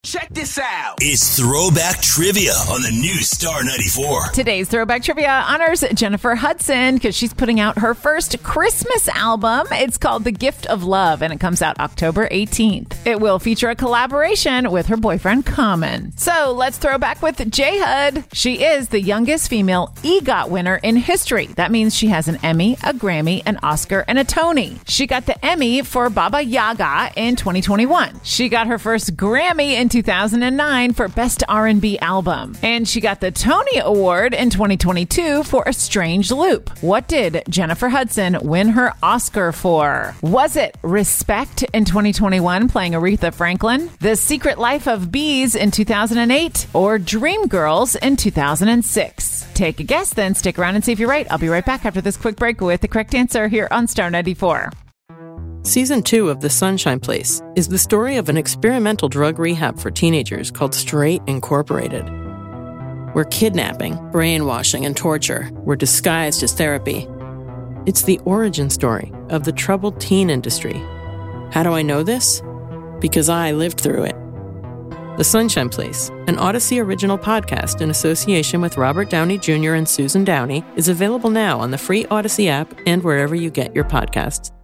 Check this out. It's Throwback Trivia on the new Star 94. Today's Throwback Trivia honors Jennifer Hudson because she's putting out her first Christmas album. It's called The Gift of Love, and it comes out October 18th. It will feature a collaboration with her boyfriend, Common. So let's throw back with J. Hud. She is the youngest female EGOT winner in history. That means she has an Emmy, a Grammy, an Oscar, and a Tony. She got the Emmy for Baba Yaga in 2021. She got her first Grammy in 2009 for Best R&B Album. And she got the Tony Award in 2022 for A Strange Loop. What did Jennifer Hudson win her Oscar for? Was it Respect in 2021 playing Aretha Franklin, The Secret Life of Bees in 2008, or Dreamgirls in 2006? Take a guess, then stick around and see if you're right. I'll be right back after this quick break with the correct answer here on Star 94. Season 2 of The Sunshine Place is the story of an experimental drug rehab for teenagers called Straight Incorporated, where kidnapping, brainwashing, and torture were disguised as therapy. It's the origin story of the troubled teen industry. How do I know this? Because I lived through it. The Sunshine Place, an Odyssey original podcast in association with Robert Downey Jr. and Susan Downey, is available now on the free Odyssey app and wherever you get your podcasts.